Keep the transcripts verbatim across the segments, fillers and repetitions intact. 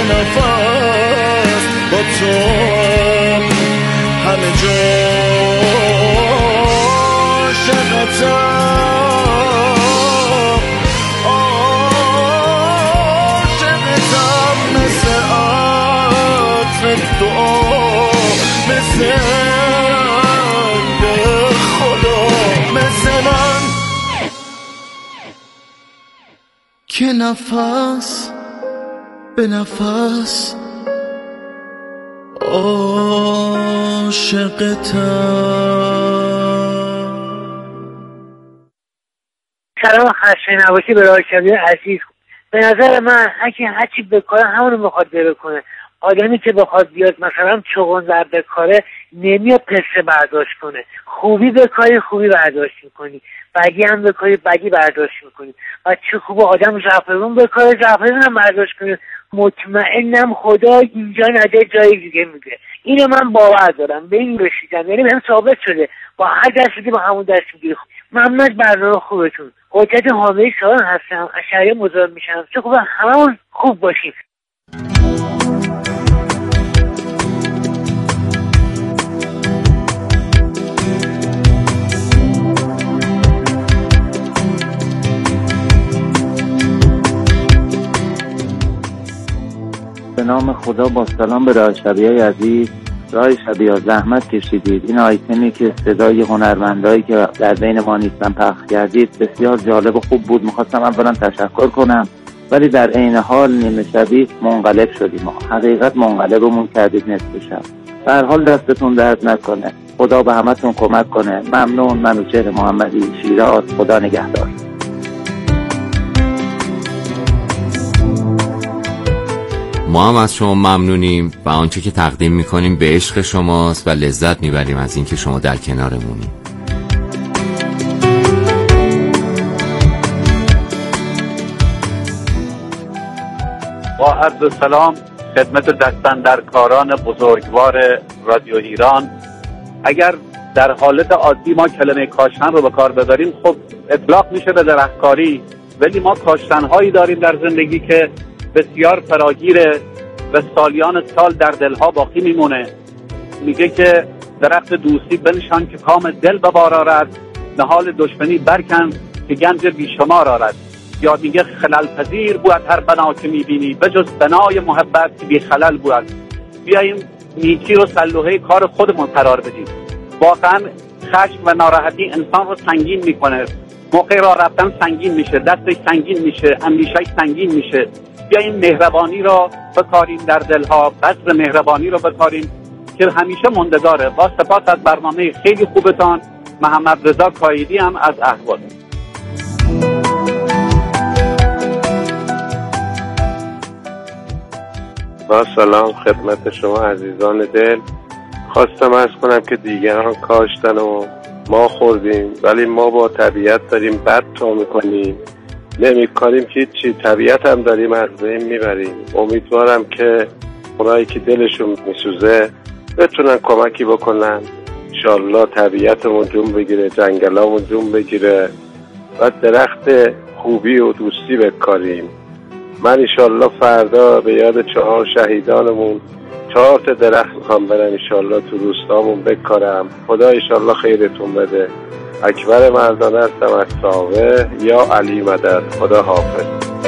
نفس با تو همه جا عاشقتم عاشقتم مثل عطر دعا مثل خدا مثل من که نفس به نفس عاشقتم. سلام خسته نباشی به راه شبیه عزیز. به نظر من هرکی هرچی بکاره همونو میخواد بره کنه. آدمی که بخواد بیاد مثلا چغندر بکاره نمیاد پسته برداشت کنه. خوبی بکاری خوبی برداشت میکنی، بدی هم بکاری بدی برداشت میکنی. و چه خوبه آدم زعفرون بکاره زعفرون هم برداشت کنه. مطمئنم خدا اینجا نده جای دیگه میگه. اینو من باور دارم، به این رسیدم، یعنی بهم ثابت شده با هر دستی با همون دست میگیری. ممنون از برنامه خوبتون. حجت حاملی سالان هستم، اشعری مزاحم میشم. چه خوبه هممون خوب باشیم. به نام خدا با سلام به راه شبیه عزیز. راه شبیه زحمت کشیدید، این آیتمی که صدای هنرمندایی که در بین ما نیستن پخش کردید بسیار جالب و خوب بود. میخواستم اولا تشکر کنم، ولی در عین حال نیمه شبی منقلب شدیم. ما حقیقت منقلبمون کردید نصف شب. به هر حال دستتون درد نکنه، خدا به همتون کمک کنه. ممنون. منوچهر محمدی، شیراز. خدا نگهدار. ما هم از شما ممنونیم و آنچه که تقدیم میکنیم به عشق شماست و لذت میبریم از اینکه شما در کنارمونیم. با عرض سلام خدمت دستاندرکاران بزرگوار رادیو ایران. اگر در حالت عادی ما کلمه کاشتن رو به کار بذاریم خب اطلاق میشه به درختکاری، ولی ما کاشتنهایی داریم در زندگی که بسیار فراگیره و سالیان سال در دلها باقی میمونه. میگه که درخت دوستی بنشان که کام دل ببار آرد، نهال دشمنی برکن که گنج بیشمار آرد. یا میگه خلل پذیر بود هر بنا که میبینی بجز بنای محبت بی خلل بود. بیاییم نیکی رو سلوحه کار خودمون قرار بدیم. واقعا خشم و ناراحتی انسان رو سنگین میکنه. موقع راه رفتن سنگین میشه، دستش سنگین میشه، اندیشه‌اش سنگین میشه. بیاییم مهربانی را بکاریم در دلها، بذر مهربانی را بکاریم که همیشه موندگاره. با سپاس از برنامه خیلی خوبتان. محمد رضا کایدی هم از اهواز. با سلام خدمت شما عزیزان دل. خواستم عرض کنم که دیگران کاشتن و ما خوردیم، ولی ما با طبیعت داریم بد تو میکنیم، نمی کاریم که چی. طبیعت هم داریم از بین میبریم. امیدوارم که اونایی که دلشون میسوزه بتونن کمکی بکنن. انشالله طبیعتمون جون بگیره، جنگلامون جون بگیره و درخت خوبی و دوستی بکاریم. من انشالله فردا به یاد چهار شهیدانمون چهار تا درخت میخوام برم انشالله تو روستامون بکارم. خدا انشالله خیرتون بده. اکبر مردانه هستم از ساوه. یا علی مدد. خدا حافظ.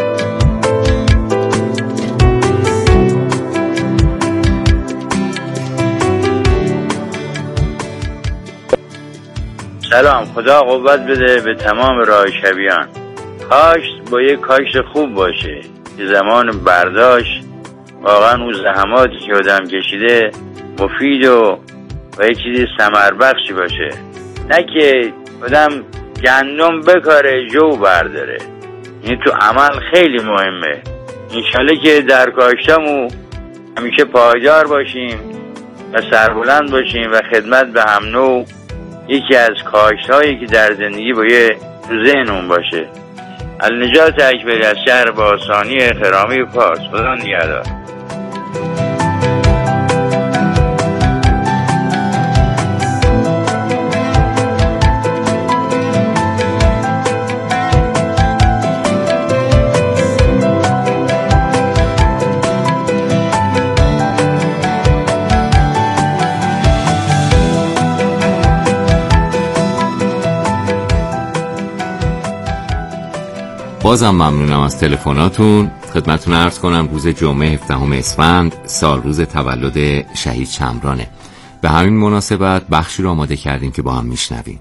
سلام، خدا قوت بده به تمام راه شبیان. کاشت با یک کاشت خوب باشه که زمان برداشت واقعا اون زحماتی که آدم کشیده مفید و و یک چیزی ثمر بخشی باشه، نه که آدم گندم بکاره جو برداره. این تو عمل خیلی مهمه. انشالله که در کاشتمون همیشه پایدار باشیم و سربلند باشیم و خدمت به هم نوع یکی از کاشت‌هایی که در زندگی باید تو ذهنمون باشه. النجات اکبری از شهر باستانی خرامی فارس. خدا نگهدار. بازم ممنونم از تلفناتون. خدمتتون عرض کنم روز جمعه هفدهم اسفند سال روز تولد شهید شمرانه. به همین مناسبت بخشی رو آماده کردیم که با هم میشنویم.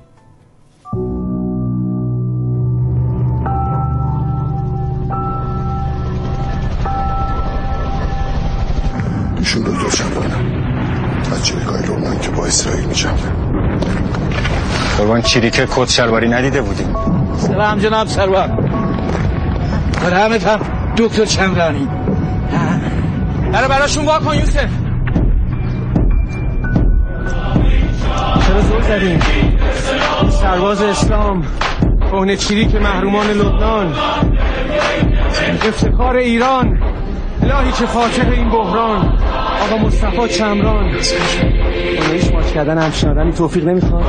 ایشون دکتر شمرانه، بچه نگاه لبنان که با اسرائیل میجنگه. قربان چریکه کت شلواری ندیده بودیم. سلام جناب سرور. برهمت هم دکتر شمرانی. برای براشون واکن یوسف. چرا زور زدیم؟ سرباز اسلام، کهنه چریک محرومان لبنان، افتخار ایران، الهی چه خاطر این بحران، آقا مصطفی چمران. اونایش ماچ کردن همشنادنی توفیق نمیخواد؟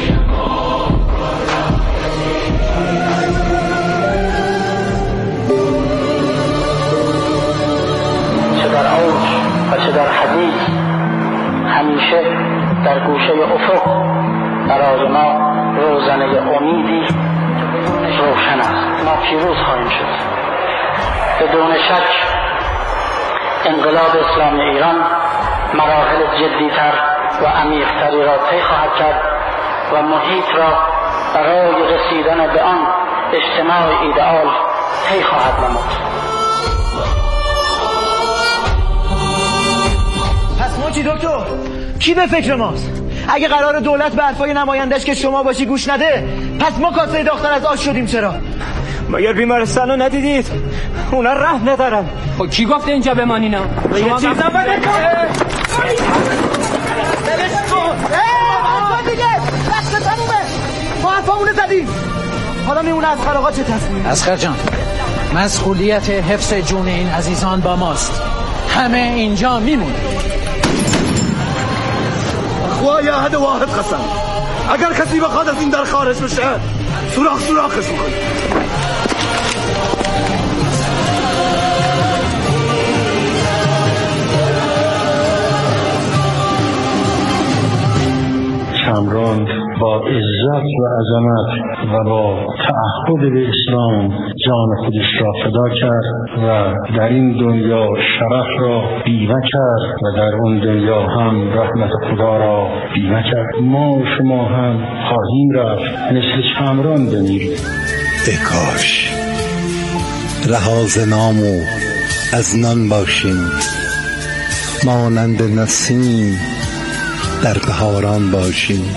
چه در اوج و چه در حدیث، همیشه در گوشه افق برای ما روزنه امیدی روشن است. ما پیروز خواهیم شد بدون شک. انقلاب اسلامی ایران مراحل جدیتر و عمیق‌تری را طی خواهد کرد و محیط را برای رسیدن به آن اجتماع ایدئال طی خواهد نمود. پس ما چی دکتر؟ کی به فکر ماست؟ اگه قرار دولت به حرفای نمایندش که شما باشی گوش نده، پس ما کاسه داختر از آش شدیم چرا؟ مگر بیمارستان رو ندیدید؟ اونا رحم ندارن. خب کی گفته اینجا بمانینا؟ یه چیزم بده کن! بلش کن! اه! دیگه! وقت تمومه! ما حرفامونو زدیم! حالا میمونه از خلاقات چه تصمیم؟ اصغر جان، مسئولیت حفظ جون این عزیزان با ماست. همه اینجا میمونه. خواهی احد واحد قسم، اگر کسی بخواد از این در خارج بشه سوراخ سوراخش میکنی. شمران با عزت و عظمت و با تعهد به اسلام جان خودش را فدا کرد و در این دنیا شرف را بیمه کرد و در اون دنیا هم رحمت خدا را بیمه کرد. ما شما هم خواهیم رفت مثل شمران بمیریم. ای کاش رها ز نام و از نان باشیم، مانند نسیم در بهاران باشیم.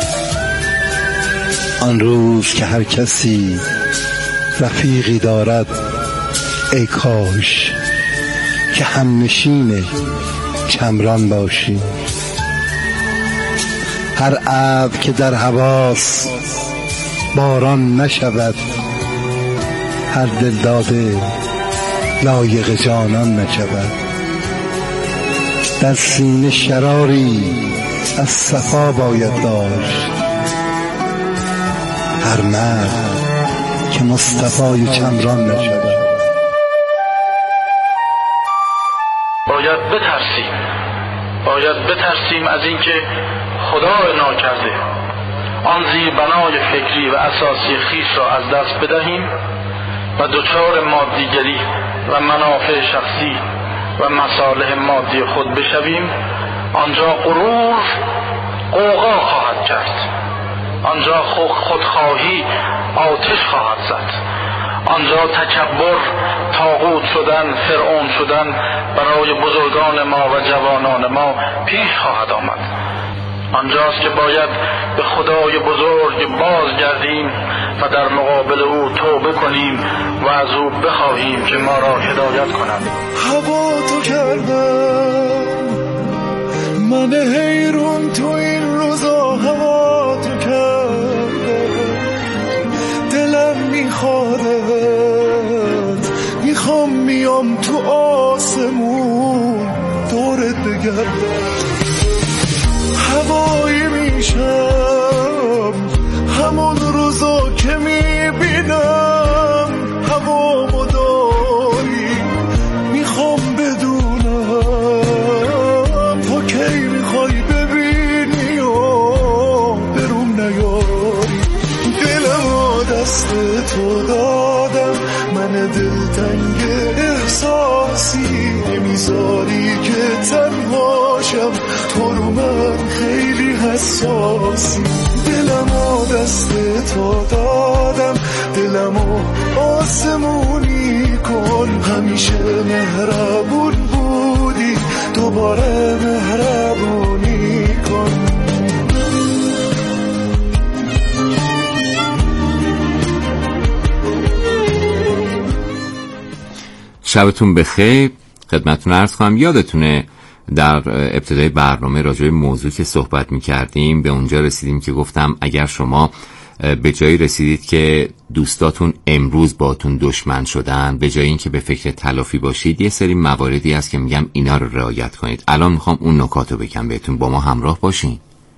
آن روز که هر کسی رفیقی دارد، ای کاش که همنشین چمران باشیم. هر ابر که در هواست باران نشود، هر دل داده لایق جانان نشود. در سینه شراری از صفا باید داشت، هر مرد که مصطفی چمران نشود. باید بترسیم باید بترسیم از اینکه خدای ناکرده آن زیربنای فکری و اساسی خویش را از دست بدهیم و دچار مادیگری و منافع شخصی و مصالح مادی خود بشویم. آنجا غرور غوغا خواهد کرد، آنجا خودخواهی آتش خواهد زد، آنجا تکبر، طاغوت شدن، فرعون شدن برای بزرگان ما و جوانان ما پیش خواهد آمد. آنجاست که باید به خدای بزرگ بازگردیم و در مقابل او توبه کنیم و از او بخواهیم که ما را هدایت کند. هوا تو کردم من حیرون، تو این روزا هوا تو کردم، دلم میخوادت، میخوام میام تو آسمون دورت بگردم. هوایی میشم همون روزا که میبینم، هوا مداری میخوام بدونم تو کی میخوای ببینی و بروم نیاری. دلم دست تو دادم دلتنگ احساسی نمیذاری که تنهاشم، تو رو من خیلی حساسی. دلمو دست تو دادم، دلمو آسمونی کن، همیشه مهربون بودی، دوباره مهربونی کن. شبتون بخیر. خدمتتون عرض کنم یادتونه در ابتدای برنامه راجع به موضوع که صحبت می‌کردیم به اونجا رسیدیم که گفتم اگر شما به جایی رسیدید که دوستاتون امروز باتون دشمن شدن، به جای اینکه به فکر تلافی باشید، یه سری مواردی هست که میگم اینا رو رعایت کنید. الان میخوام اون نکات رو بگم بهتون، با ما همراه باشین.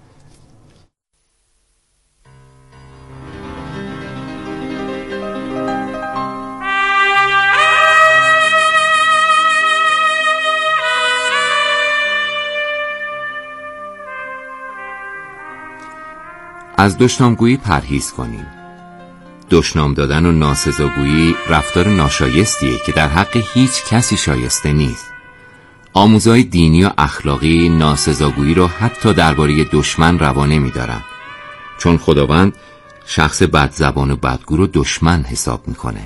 از دشنامگویی پرهیز کنیم. دشنام دادن و ناسزاگویی رفتار ناشایستیه که در حق هیچ کسی شایسته نیست. آموزهای دینی و اخلاقی ناسزاگویی رو حتی درباره دشمن روا نمی‌دارن، چون خداوند شخص بدزبان و بدگو رو دشمن حساب میکنه.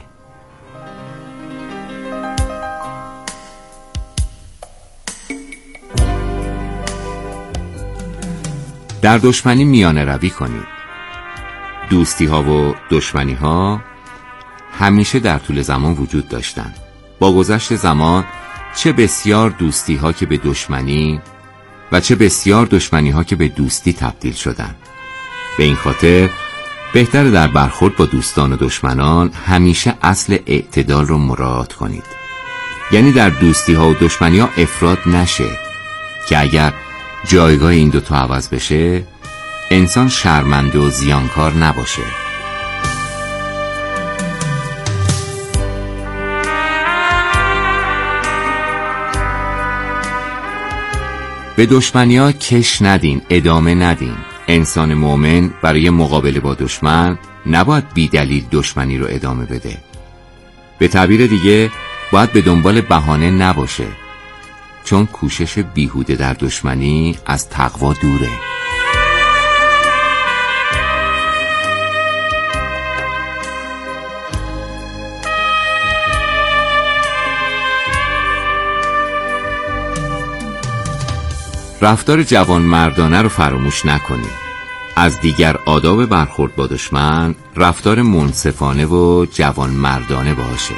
در دشمنی میانه روی کنید. دوستی ها و دشمنی ها همیشه در طول زمان وجود داشتند. با گذشت زمان چه بسیار دوستی ها که به دشمنی و چه بسیار دشمنی ها که به دوستی تبدیل شدند. به این خاطر بهتر در برخورد با دوستان و دشمنان همیشه اصل اعتدال رو مراعات کنید. یعنی در دوستی ها و دشمنی ها افراط نشه که اگر جایگاه این دوتا عوض بشه انسان شرمنده و زیانکار نباشه. به دشمنی ها کش ندین، ادامه ندین. انسان مؤمن برای مقابله با دشمن نباید بی دلیل دشمنی رو ادامه بده. به تعبیر دیگه باید به دنبال بهانه نباشه، چون کوشش بیهوده در دشمنی از تقوا دوره. رفتار جوان مردانه رو فراموش نکنید. از دیگر آداب برخورد با دشمن رفتار منصفانه و جوان مردانه باشه.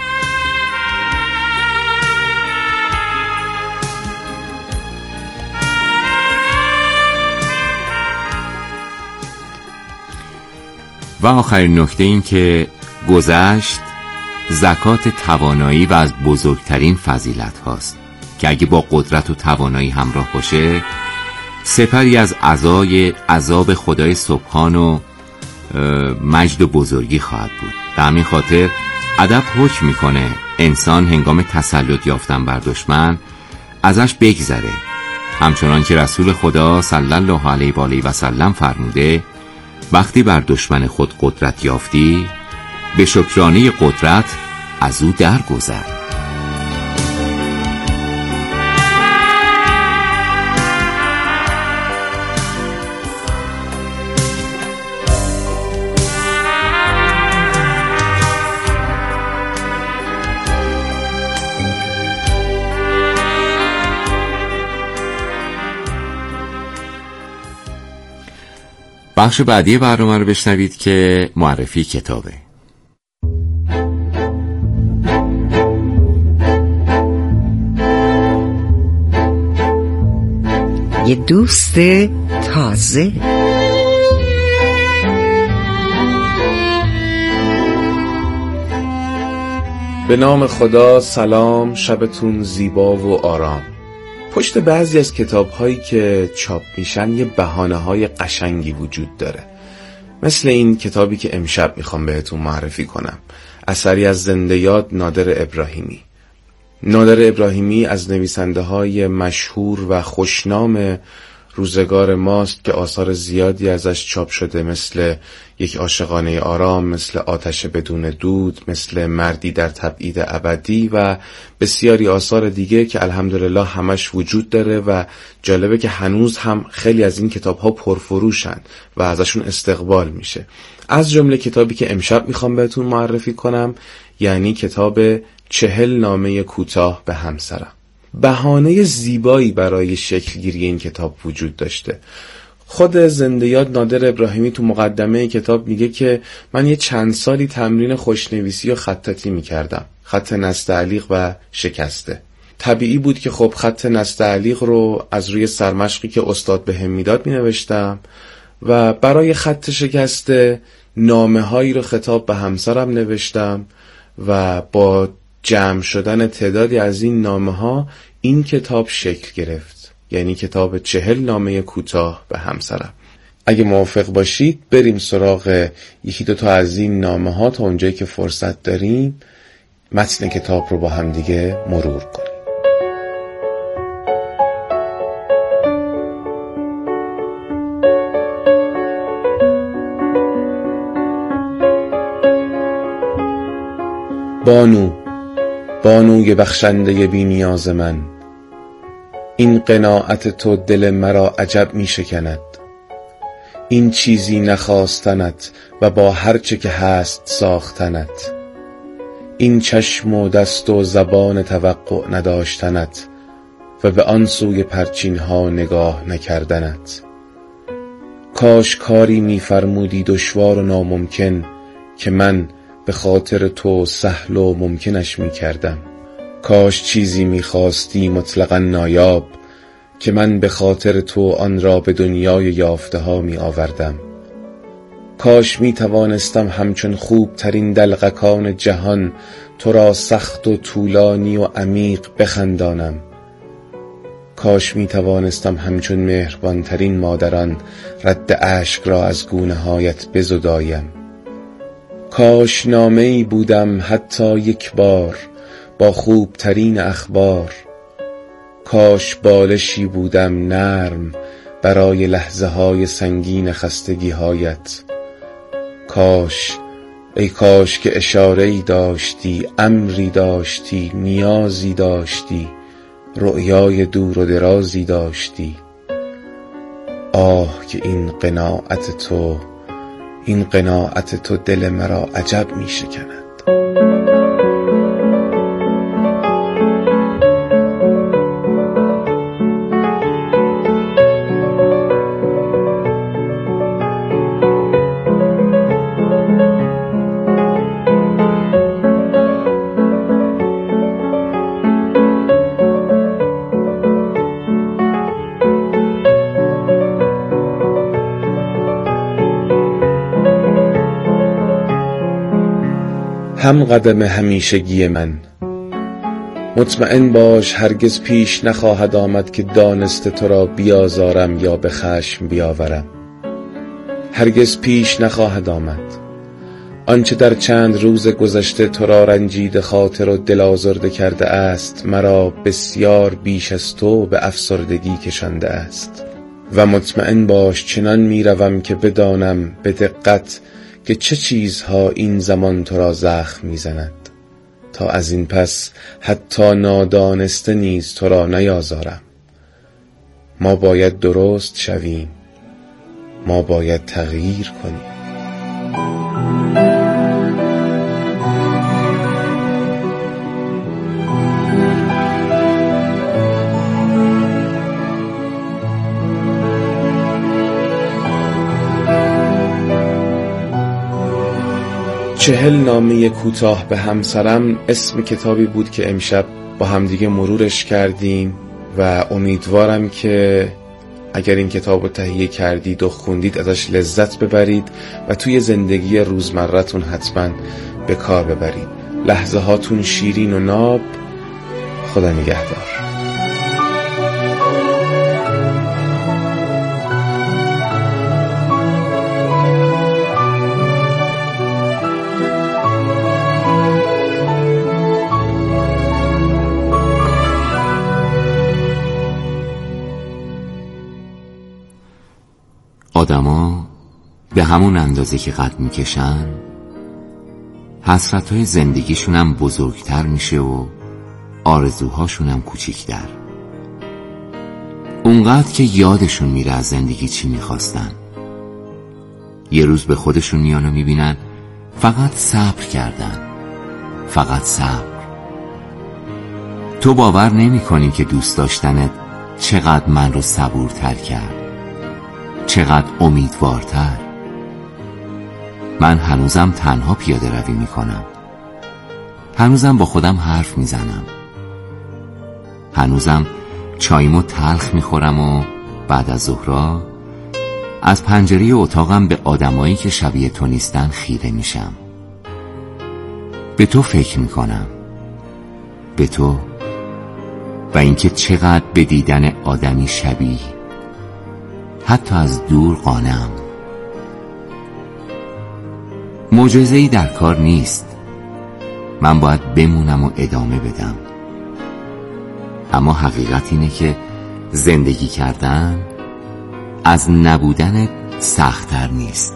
و آخرین نکته این که گذشت زکات توانایی و از بزرگترین فضیلت هاست که اگه با قدرت و توانایی همراه باشه سپری از عزای عذاب خدای سبحان و مجد و بزرگی خواهد بود. به همین خاطر ادب حکم میکنه انسان هنگام تسلط یافتن بر دشمن ازش بگذره، همچنان که رسول خدا صلی الله علیه و آله و سلم فرموده وقتی بر دشمن خود قدرت یافتی به شکرانه قدرت از او درگذر. بخش بعدی برنامه رو بشنوید که معرفی کتابه. یه دوست تازه. به نام خدا. سلام، شبتون زیبا و آرام. پشت بعضی از کتاب‌هایی که چاپ میشن یه بهانه‌های قشنگی وجود داره، مثل این کتابی که امشب میخوام بهتون معرفی کنم، اثری از زنده یاد نادر ابراهیمی. نادر ابراهیمی از نویسنده‌های مشهور و خوشنام روزگار ماست که آثار زیادی ازش چاپ شده، مثل یک عاشقانه آرام، مثل آتش بدون دود، مثل مردی در تبعید ابدی و بسیاری آثار دیگه که الحمدلله همش وجود داره و جالبه که هنوز هم خیلی از این کتاب‌ها پرفروشن و ازشون استقبال میشه. از جمله کتابی که امشب میخوام بهتون معرفی کنم یعنی کتاب چهل نامه کوتاه به همسرم. بهانه زیبایی برای شکلگیری این کتاب وجود داشته. خود زنده یاد نادر ابراهیمی تو مقدمه کتاب میگه که من یه چند سالی تمرین خوشنویسی و خطاطی میکردم، خط نستعلیق و شکسته. طبیعی بود که خب خط نستعلیق رو از روی سرمشقی که استاد بهم میداد مینوشتم و برای خط شکسته نامه هایی رو خطاب به همسرم نوشتم و با جمع شدن تعدادی از این نامه ها این کتاب شکل گرفت، یعنی کتاب چهل نامه کوتاه به همسرم. اگه موافق باشید بریم سراغ یکی دو تا از این نامه ها تا اونجایی که فرصت داریم متن کتاب رو با هم دیگه مرور کنیم. بانو، بانوی بخشنده بی نیاز من، این قناعت تو دل مرا عجب می شکند. این چیزی نخواستنت و با هرچه که هست ساختنت، این چشم و دست و زبان توقع نداشتنت و به آن سوی پرچین ها نگاه نکردنت. کاش کاری می فرمودی دشوار و ناممکن که من به خاطر تو سهل و ممکنش می کردم. کاش چیزی می خواستی مطلقاً نایاب که من به خاطر تو آن را به دنیای یافته ها می آوردم. کاش می توانستم همچون خوب ترین دلقکان جهان تو را سخت و طولانی و عمیق بخندانم. کاش می توانستم همچون مهربان ترین مادران رد اشک را از گونه هایت بزدایم. کاش نامه‌ای بودم حتی یک بار با خوب ترین اخبار. کاش بالشی بودم نرم برای لحظه های سنگین خستگی هایت. کاش، ای کاش که اشاره‌ای داشتی، امری داشتی، نیازی داشتی، رؤیای دور و درازی داشتی. آه که این قناعت تو، این قناعت تو دل مرا عجب می شکند. هم قدم همیشگی من، مطمئن باش هرگز پیش نخواهد آمد که دانسته تو را بیازارم یا به خشم بیاورم. هرگز پیش نخواهد آمد. آنچه در چند روز گذشته تو را رنجیده خاطر و دل آزرده کرده است مرا بسیار بیش از تو به افسردگی کشانده است و مطمئن باش چنان می روم که بدانم به دقت که چه چیزها این زمان تو را زخم میزند تا از این پس حتی نادانسته نیز تو را نیازارم. ما باید درست شویم، ما باید تغییر کنیم. چهل نامه کوتاه به همسرم اسم کتابی بود که امشب با همدیگه مرورش کردیم و امیدوارم که اگر این کتاب رو تهیه کردید و خوندید ازش لذت ببرید و توی زندگی روزمرتون حتما به کار ببرید. لحظه هاتون شیرین و ناب. خدا نگهدار. آدما به همون اندازه که قد میکشن حسرتهای زندگیشون هم بزرگتر میشه و آرزوهاشون هم کوچیکتر. اونقدر که یادشون میره از زندگی چی میخواستن. یه روز به خودشون میان و میبینن فقط صبر کردن، فقط صبر. تو باور نمی کنی که دوست داشتنت چقدر من رو صبورتر کرد، چقدر امیدوارتر. من هنوزم تنها پیاده روی میکنم، هنوزم با خودم حرف میزنم، هنوزم چایمو تلخ میخورم و بعد از ظهرها از پنجره اتاقم به آدمایی که شبیه تو نیستن خیره میشم. به تو فکر میکنم، به تو و اینکه چقدر به دیدن آدمی شبیه حتی از دور قانعم. معجزه‌ای در کار نیست، من باید بمونم و ادامه بدم. اما حقیقت اینه که زندگی کردن از نبودن سخت‌تر نیست.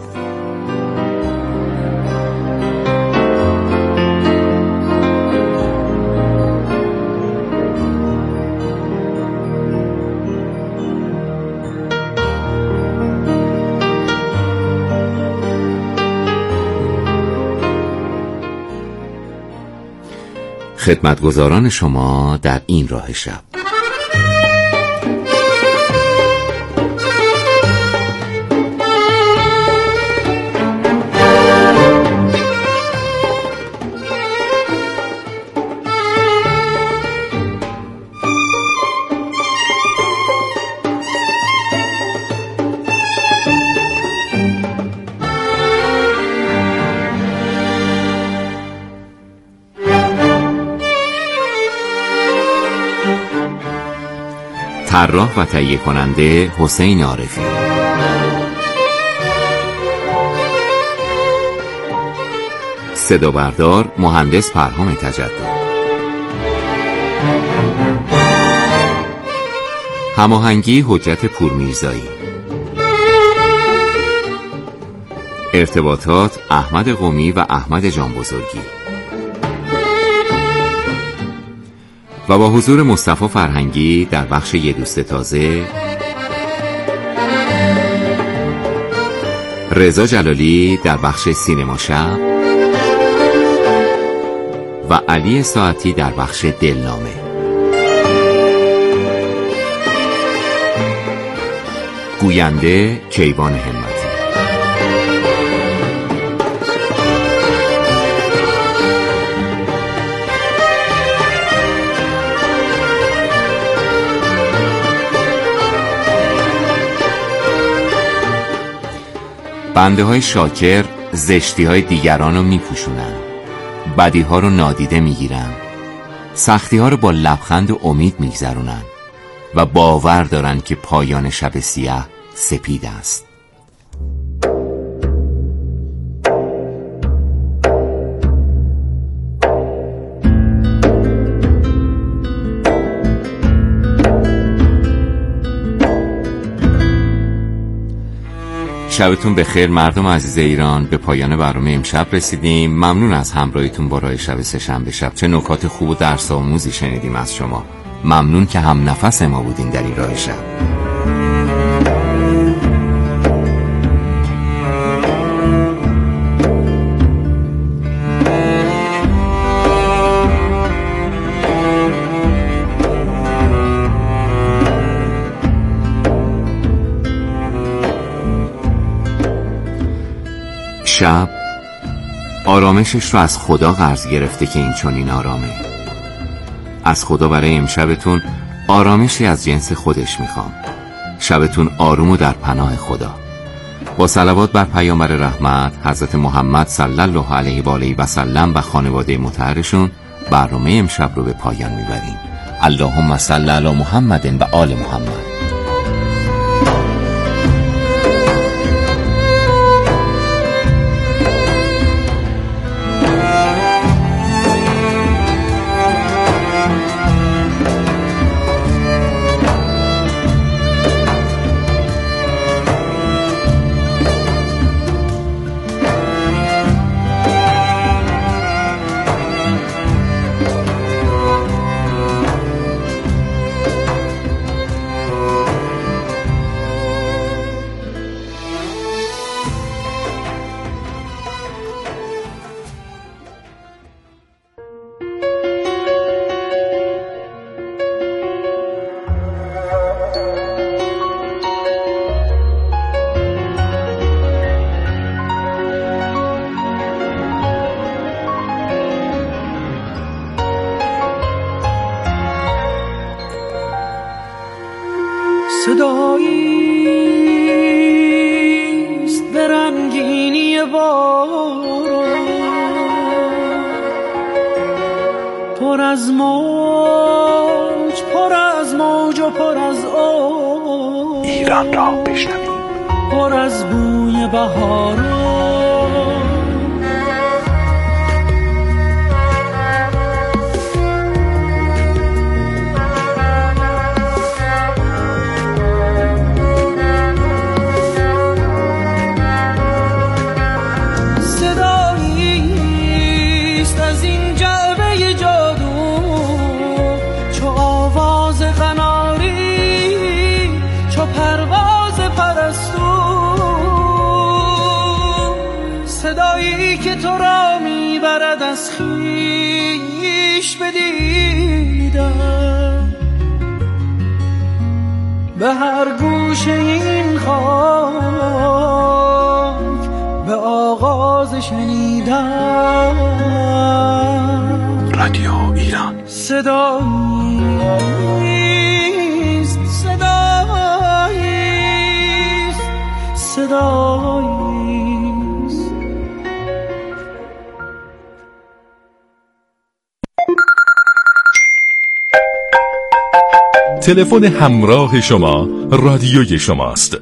خدمتگزاران شما در این راه شب. طراح و تهیه کننده حسین عارفی. صدا بردار مهندس پرهام تجدد. هماهنگی حجت پورمیرزایی. ارتباطات احمد قمی و احمد جانبزرگی. و با حضور مصطفی فرهنگی در بخش یه دوست تازه، رضا جلالی در بخش سینما شب و علی ساعتی در بخش دلنامه. گوینده کیوان همتی. بنده های شاکر زشتی های دیگران رو می پوشونن، بدی ها رو نادیده می گیرن، سختی ها رو با لبخند و امید می گذرونن و باور دارن که پایان شب سیاه سپید است. شبتون بخیر مردم عزیز ایران. به پایان برنامه امشب رسیدیم. ممنون از همراهیتون با راه شب سه‌شنبه شب. چه نکات خوب و درس آموزی شنیدیم از شما. ممنون که هم نفس ما بودین در این راه شب. شب آرامشش رو از خدا قرض گرفته که این چنین آرامه. از خدا برای امشبتون آرامشی از جنس خودش میخوام. شبتون آروم و در پناه خدا. با صلوات بر پیامبر رحمت حضرت محمد صلی الله علیه و آله و سلم و خانواده مطهرشون برنامه امشب رو به پایان میبریم. اللهم صل علی محمد و آل محمد. صداییست به رنگینی باران، پر از موج پر از موج و پر از آب، ایران را بشنویم، پر از بوی بهاران. صداییست از این جعبه جادو، چو آواز قناری، چو پرواز پرستو، صدایی که تو را میبرد از خویش بدیدم، به هر گوشه این خاک به آغاز شنیدم. رادیو ایران صداییست صداییست صداییست. تلفن همراه شما رادیوی شماست.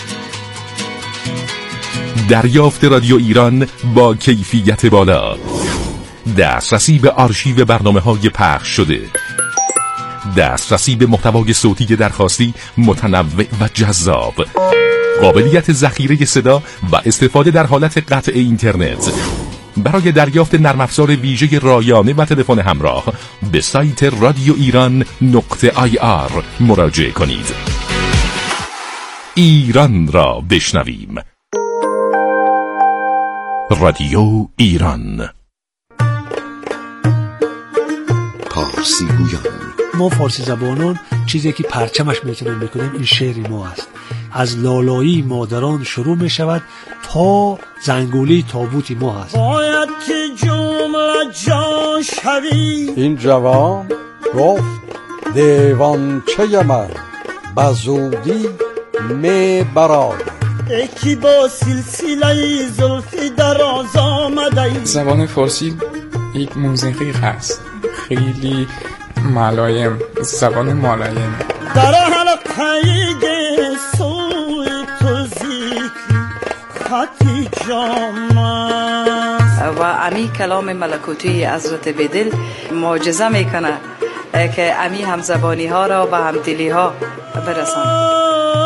دریافت رادیو ایران با کیفیت بالا، دسترسی به آرشیو برنامه‌های پخش شده، دسترسی به محتوای صوتی درخواستی متنوع و جذاب، قابلیت ذخیره صدا و استفاده در حالت قطع اینترنت. برای دریافت نرم افزار ویژه رایانه و تلفن همراه به سایت رادیو ایران نقطه آی آر مراجعه کنید. ایران را بشنویم. رادیو ایران. پارسی گویان. ما فارسی زبانان چیزی که پرچمش میتونیم بکنیم این شعر ما است. از لالایی مادران شروع می شود تا زنگولی تابوت ما هست. باید که جمله جا شوی. این جوان گفت دیوانچه من بزودی می براد، یکی با سلسله زلفی دراز آمده. زبان فارسی یک موسیقی هست خیلی ملایم، زبان ملایم. در حلقه سوی تو ذکر خطی جامعه و امی کلام ملکوتی حضرت بدل معجزه میکنه که امی همزبانی ها را به همدلی ها برساند.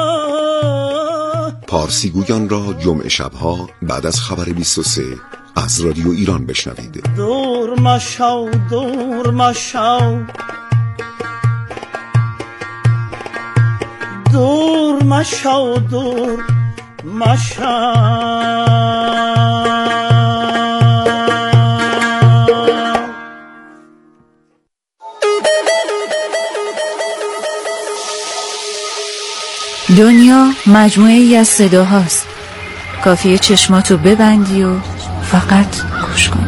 پارسی گویان را جمعه شبها بعد از خبر بیست و سه از رادیو ایران بشنوید. دور مشو دور مشو دور مشو دور مشو. دنیا مجموعه ای از صداهاست. کافیه چشماتو ببندی و فقط گوش کن.